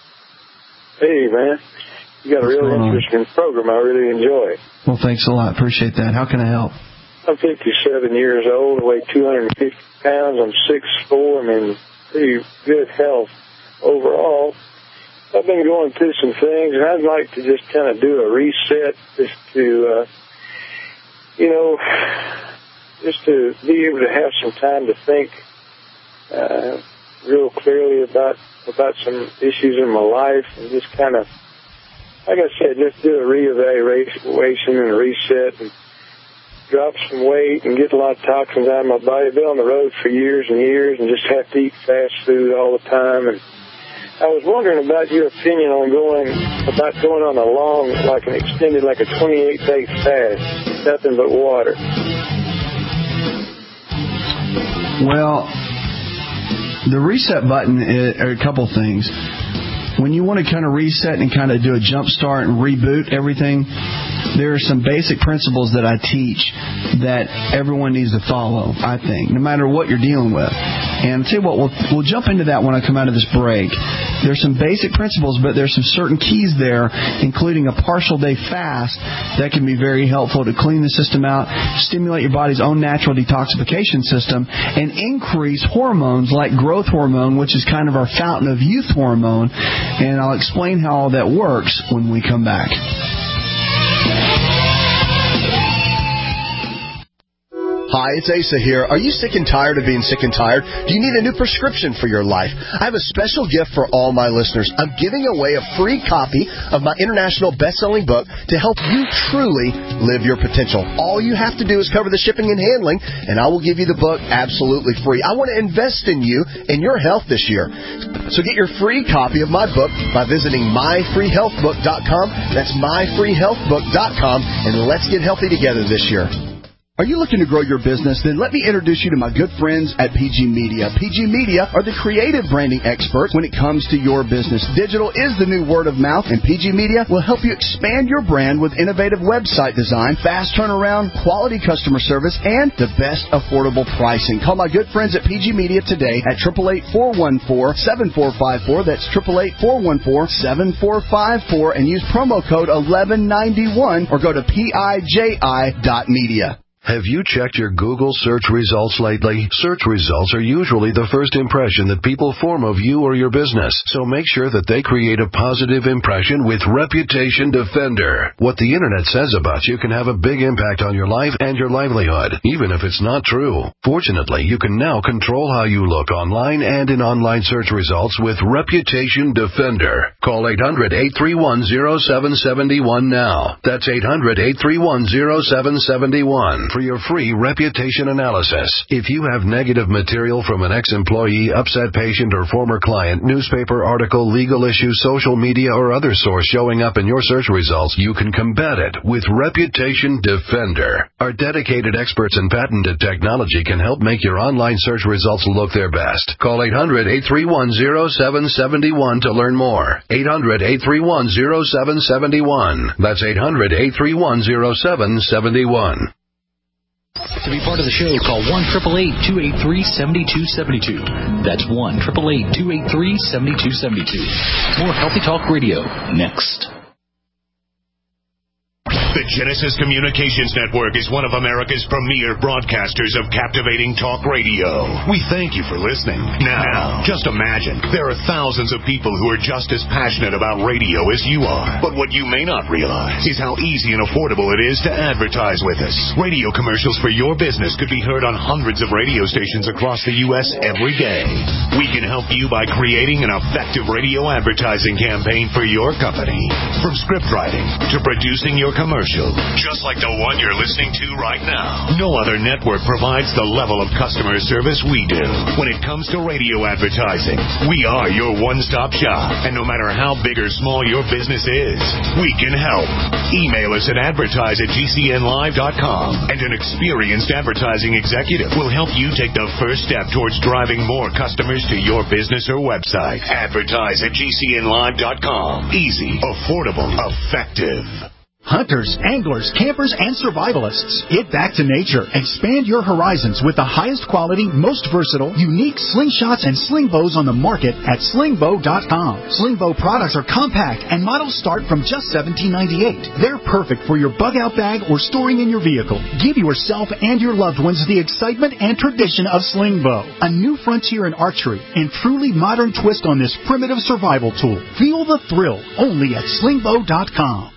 Hey, man. You got a real interesting program. I really enjoy. Well, thanks a lot. Appreciate that. How can I help? I'm fifty-seven years old. I weigh two hundred fifty pounds. I'm six foot four. I'm in pretty good health overall. I've been going through some things, and I'd like to just kind of do a reset, just to, uh, you know, just to be able to have some time to think uh, real clearly about about some issues in my life, and just kind of, like I said, just do a reevaluation and a reset, and drop some weight and get a lot of toxins out of my body. I've been on the road for years and years and just have to eat fast food all the time. And I was wondering about your opinion on going, about going on a long, like an extended, like a twenty-eight day fast, nothing but water. Well, the reset button is, are a couple things. When you want to kind of reset and kind of do a jump start and reboot everything, there are some basic principles that I teach that everyone needs to follow, I think, no matter what you're dealing with. And I'll tell you what, we'll, we'll jump into that when I come out of this break. There's some basic principles, but there's some certain keys there, including a partial day fast that can be very helpful to clean the system out, stimulate your body's own natural detoxification system, and increase hormones like growth hormone, which is kind of our fountain of youth hormone. And I'll explain how all that works when we come back. Hi, it's Asa here. Are you sick and tired of being sick and tired? Do you need a new prescription for your life? I have a special gift for all my listeners. I'm giving away a free copy of my international best-selling book to help you truly live your potential. All you have to do is cover the shipping and handling, and I will give you the book absolutely free. I want to invest in you and your health this year. So get your free copy of my book by visiting my free health book dot com. That's my free health book dot com, and let's get healthy together this year. Are you looking to grow your business? Then let me introduce you to my good friends at P G Media. P G Media are the creative branding experts when it comes to your business. Digital is the new word of mouth, and P G Media will help you expand your brand with innovative website design, fast turnaround, quality customer service, and the best affordable pricing. Call my good friends at P G Media today at eight eight eight, four one four, seven four five four. That's eight eight eight, four one four, seven four five four, and use promo code eleven ninety-one or go to P I J I dot media. Have you checked your Google search results lately? Search results are usually the first impression that people form of you or your business, so make sure that they create a positive impression with Reputation Defender. What the Internet says about you can have a big impact on your life and your livelihood, even if it's not true. Fortunately, you can now control how you look online and in online search results with Reputation Defender. Call eight hundred, eight three one, zero seven seven one now. That's eight hundred, eight three one, zero seven seven one. For your free reputation analysis. If you have negative material from an ex-employee, upset patient, or former client, newspaper article, legal issue, social media, or other source showing up in your search results, you can combat it with Reputation Defender. Our dedicated experts in patented technology can help make your online search results look their best. Call eight hundred, eight three one, zero seven seven one to learn more. eight hundred, eight three one, zero seven seven one. That's eight hundred, eight three one, zero seven seven one. To be part of the show, call one eight eight eight, two eight three, seven two seven two. That's one eight eight eight, two eight three, seven two seven two. More Healthy Talk Radio next. The Genesis Communications Network is one of America's premier broadcasters of captivating talk radio. We thank you for listening. Now, just imagine, there are thousands of people who are just as passionate about radio as you are. But what you may not realize is how easy and affordable it is to advertise with us. Radio commercials for your business could be heard on hundreds of radio stations across the U S every day. We can help you by creating an effective radio advertising campaign for your company. From script writing to producing your commercial, just like the one you're listening to right now. No other network provides the level of customer service we do. When it comes to radio advertising, we are your one-stop shop. And no matter how big or small your business is, we can help. Email us at advertise at G C N live dot com, and an experienced advertising executive will help you take the first step towards driving more customers to your business or website. Advertise at G C N live dot com. Easy, affordable, effective. Hunters, anglers, campers, and survivalists, get back to nature. Expand your horizons with the highest quality, most versatile, unique slingshots and sling bows on the market at sling bow dot com. Sling bow products are compact and models start from just seventeen ninety-eight. They're perfect for your bug out bag or storing in your vehicle. Give yourself and your loved ones the excitement and tradition of sling bow, a new frontier in archery and truly modern twist on this primitive survival tool. Feel the thrill only at sling bow dot com.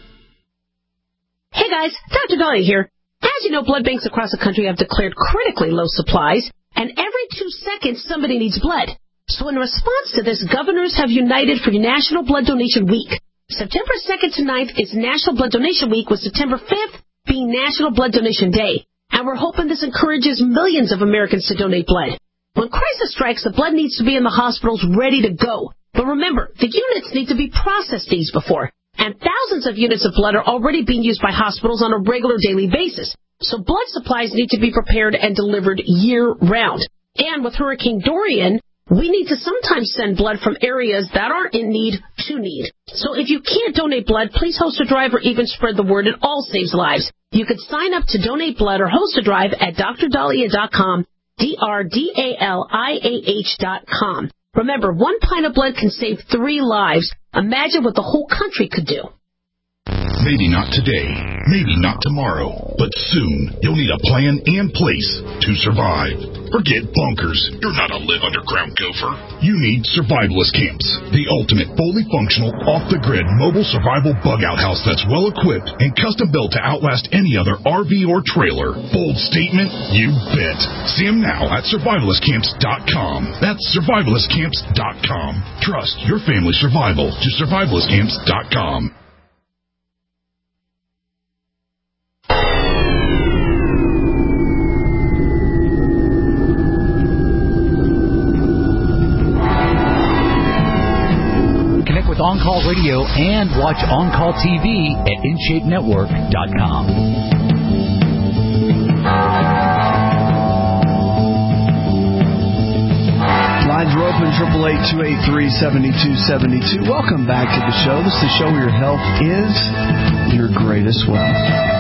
Hey guys, Doctor Dolly here. As you know, blood banks across the country have declared critically low supplies, and every two seconds somebody needs blood. So in response to this, governors have united for National Blood Donation Week. September second to ninth is National Blood Donation Week, with September fifth being National Blood Donation Day. And we're hoping this encourages millions of Americans to donate blood. When crisis strikes, the blood needs to be in the hospitals ready to go. But remember, the units need to be processed days before. And thousands of units of blood are already being used by hospitals on a regular daily basis. So blood supplies need to be prepared and delivered year-round. And with Hurricane Dorian, we need to sometimes send blood from areas that aren't in need to need. So if you can't donate blood, please host a drive or even spread the word. It all saves lives. You could sign up to donate blood or host a drive at dr dahlia dot com D R D A L I A H dot com. Remember, one pint of blood can save three lives. Imagine what the whole country could do. Maybe not today, maybe not tomorrow, but soon you'll need a plan and place to survive. Forget bunkers. You're not a live underground gopher. You need Survivalist Camps, the ultimate fully functional, off-the-grid mobile survival bug-out house that's well-equipped and custom-built to outlast any other R V or trailer. Bold statement? You bet. See them now at survivalist camps dot com. That's survivalist camps dot com. Trust your family's survival to survivalist camps dot com. With On Call Radio and watch On Call T V at in shape network dot com. Lines are open, triple eight, two eight three, seven two seven two. Welcome back to the show. This is the show where your health is your greatest wealth.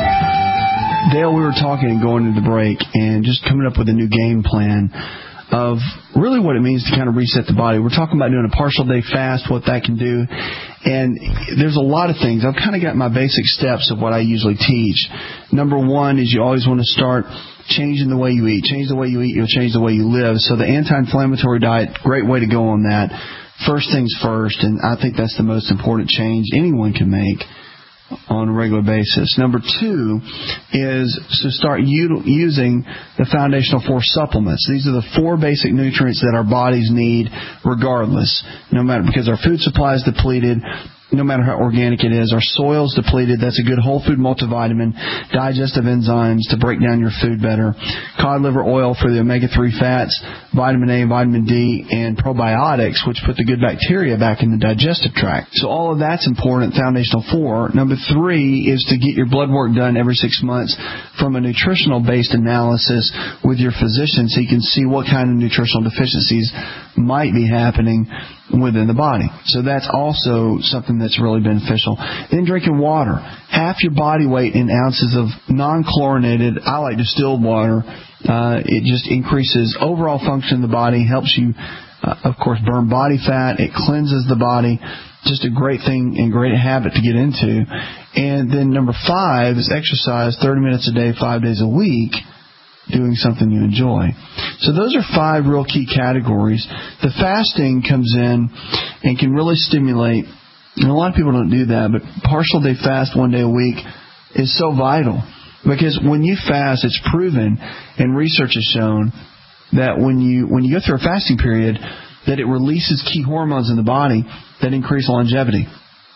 Dale, we were talking and going into the break and just coming up with a new game plan of really what it means to kind of reset the body. We're talking about doing a partial day fast, what that can do. And there's a lot of things. I've kind of got my basic steps of what I usually teach. Number one is you always want to start changing the way you eat. Change the way you eat, you'll change the way you live. So the anti-inflammatory diet, great way to go on that. First things first, and I think that's the most important change anyone can make on a regular basis. Number two is to start u- using the Foundational Four supplements. These are the four basic nutrients that our bodies need regardless, no matter, because our food supply is depleted, no matter how organic it is. Our soil's depleted. That's a good whole food multivitamin, digestive enzymes to break down your food better, cod liver oil for the omega three fats, vitamin A, vitamin D, and probiotics, which put the good bacteria back in the digestive tract. So all of that's important, Foundational Four. Number three is to get your blood work done every six months from a nutritional-based analysis with your physician so you can see what kind of nutritional deficiencies might be happening within the body. So that's also something that's really beneficial. Then drinking water. Half your body weight in ounces of non-chlorinated, I like distilled water. Uh, it just increases overall function of the body, helps you, uh, of course, burn body fat. It cleanses the body. Just a great thing and great habit to get into. And then number five is exercise thirty minutes a day, five days a week, doing something you enjoy. So those are five real key categories. The fasting comes in and can really stimulate, and a lot of people don't do that, but partial day fast one day a week is so vital. Because when you fast, it's proven, and research has shown, that when you when you go through a fasting period, that it releases key hormones in the body that increase longevity.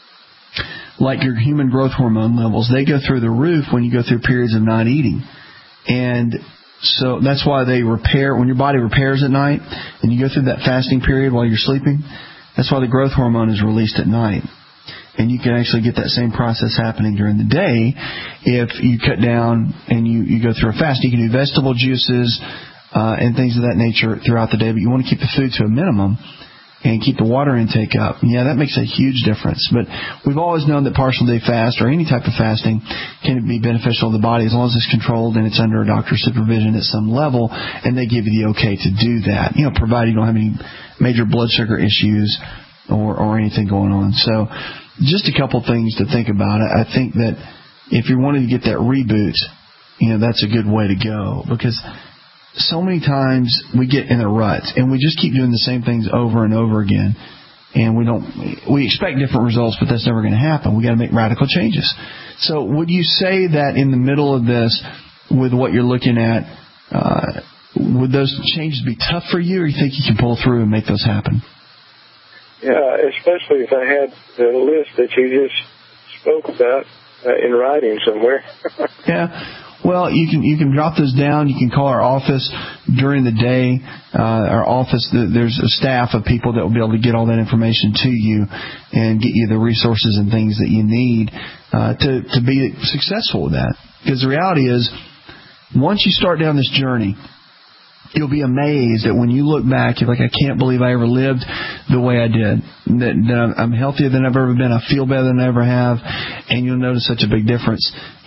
Like your human growth hormone levels, they go through the roof when you go through periods of not eating. And so that's why they repair, when your body repairs at night and you go through that fasting period while you're sleeping, that's why the growth hormone is released at night. And you can actually get that same process happening during the day if you cut down and you, you go through a fast. You can do vegetable juices uh, and things of that nature throughout the day, but you want to keep the food to a minimum and keep the water intake up. Yeah, that makes a huge difference. But we've always known that partial day fast or any type of fasting can be beneficial to the body as long as it's controlled and it's under a doctor's supervision at some level, and they give you the okay to do that, you know, provided you don't have any major blood sugar issues or, or anything going on. So just a couple things to think about. I think that if you're wanting to get that reboot, you know, that's a good way to go, because so many times we get in a rut and we just keep doing the same things over and over again, and we don't we expect different results, but that's never going to happen. We got to make radical changes. So would you say that in the middle of this, with what you're looking at, uh, would those changes be tough for you, or you think you can pull through and make those happen? Yeah, especially if I had the list that you just spoke about uh, in writing somewhere. Yeah. Well, you can you can drop those down. You can call our office during the day. Uh, our office, there's a staff of people that will be able to get all that information to you and get you the resources and things that you need uh, to, to be successful with that. Because the reality is, once you start down this journey, you'll be amazed that when you look back, you're like, I can't believe I ever lived the way I did. That, that I'm healthier than I've ever been. I feel better than I ever have. And you'll notice such a big difference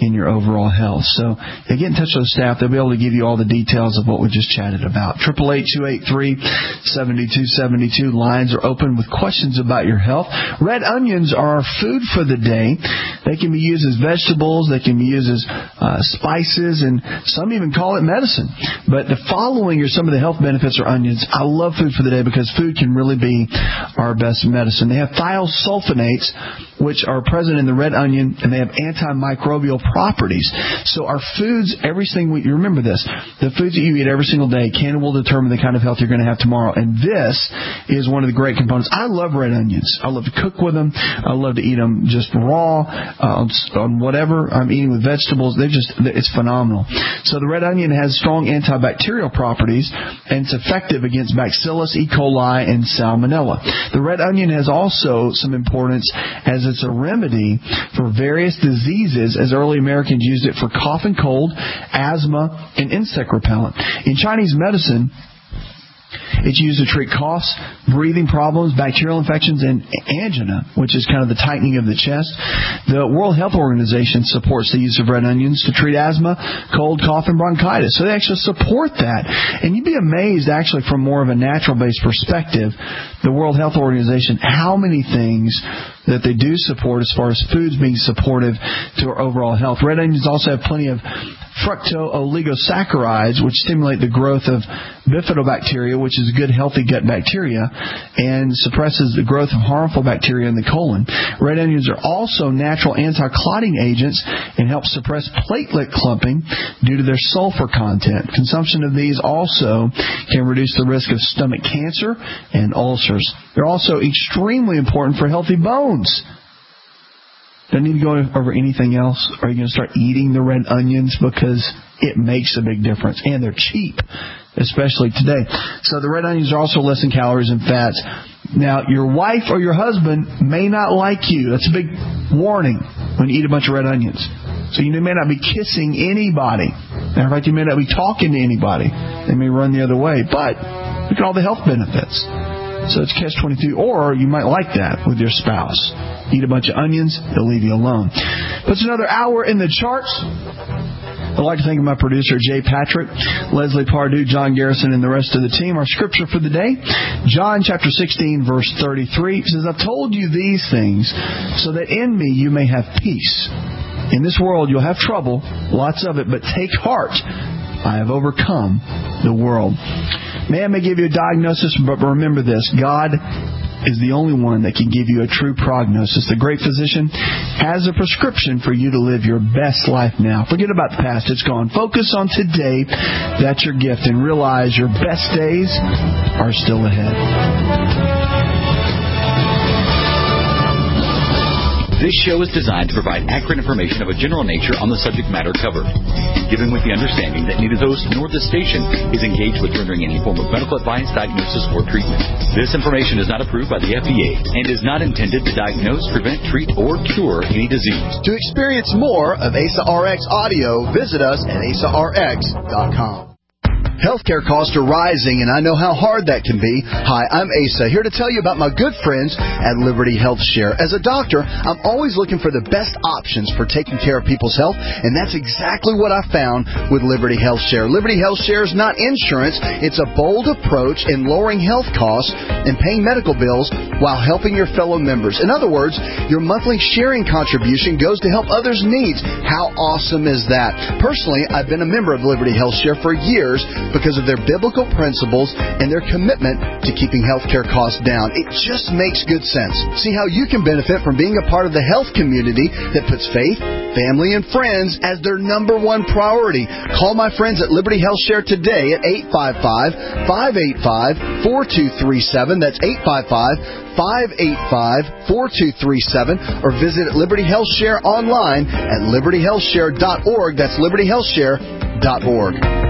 in your overall health. So they get in touch with the staff. They'll be able to give you all the details of what we just chatted about. eight eight eight, two eight three, seven two seven two. Lines are open with questions about your health. Red onions are our food for the day. They can be used as vegetables. They can be used as uh, spices, and some even call it medicine. But the following are some of the health benefits of onions. I love food for the day because food can really be our best medicine. They have thiosulfonates, which are present in the red onion, and they have antimicrobial properties. So our foods, every single week, you remember this, the foods that you eat every single day can will determine the kind of health you're going to have tomorrow. And this is one of the great components. I love red onions. I love to cook with them. I love to eat them just raw, uh, on, on whatever I'm eating with vegetables. They're just, it's phenomenal. So the red onion has strong antibacterial properties, and it's effective against Bacillus, E. coli, and Salmonella. The red onion has also some importance as it's a remedy for various diseases, as early Americans used it for cough and cold, asthma, and insect repellent. In Chinese medicine, it's used to treat coughs, breathing problems, bacterial infections, and angina, which is kind of the tightening of the chest. The World Health Organization supports the use of red onions to treat asthma, cold, cough, and bronchitis. So they actually support that. And you'd be amazed, actually, from more of a natural-based perspective, the World Health Organization, how many things that they do support as far as foods being supportive to our overall health. Red onions also have plenty of fructooligosaccharides, which stimulate the growth of bifidobacteria, which is good, healthy gut bacteria, and suppresses the growth of harmful bacteria in the colon. Red onions are also natural anti-clotting agents and help suppress platelet clumping due to their sulfur content. Consumption of these also can reduce the risk of stomach cancer and ulcers. They're also extremely important for healthy bones. Don't need to go over anything else. Are you going to start eating the red onions? Because it makes a big difference. And they're cheap, especially today. So the red onions are also less in calories and fats. Now, your wife or your husband may not like you. That's a big warning when you eat a bunch of red onions. So you may not be kissing anybody. Matter of fact, you may not be talking to anybody. They may run the other way. But look at all the health benefits. So it's catch twenty-two. Or you might like that with your spouse. Eat a bunch of onions, they'll leave you alone. Puts another hour in the charts. I'd like to thank my producer, Jay Patrick, Leslie Pardue, John Garrison, and the rest of the team. Our scripture for the day, John chapter sixteen, verse thirty-three, says, I've told you these things so that in me you may have peace. In this world you'll have trouble, lots of it, but take heart. I have overcome the world. Man may give you a diagnosis, but remember this, God is the only one that can give you a true prognosis. The great physician has a prescription for you to live your best life now. Forget about the past. It's gone. Focus on today. That's your gift. And realize your best days are still ahead. This show is designed to provide accurate information of a general nature on the subject matter covered, given with the understanding that neither host nor the station is engaged with rendering any form of medical advice, diagnosis, or treatment. This information is not approved by the F D A and is not intended to diagnose, prevent, treat, or cure any disease. To experience more of A S A R X audio, visit us at A S A R X dot com. Healthcare costs are rising, and I know how hard that can be. Hi, I'm Asa, here to tell you about my good friends at Liberty Health Share. As a doctor, I'm always looking for the best options for taking care of people's health, and that's exactly what I found with Liberty Health Share. Liberty Health Share is not insurance. It's a bold approach in lowering health costs and paying medical bills while helping your fellow members. In other words, your monthly sharing contribution goes to help others' needs. How awesome is that? Personally, I've been a member of Liberty Health Share for years, because of their biblical principles and their commitment to keeping healthcare costs down. It just makes good sense. See how you can benefit from being a part of the health community that puts faith, family, and friends as their number one priority. Call my friends at Liberty Health Share today at eight five five, five eight five, four two three seven. That's eight five five, five eight five, four two three seven. Or visit Liberty Health Share online at liberty health share dot org. That's liberty health share dot org.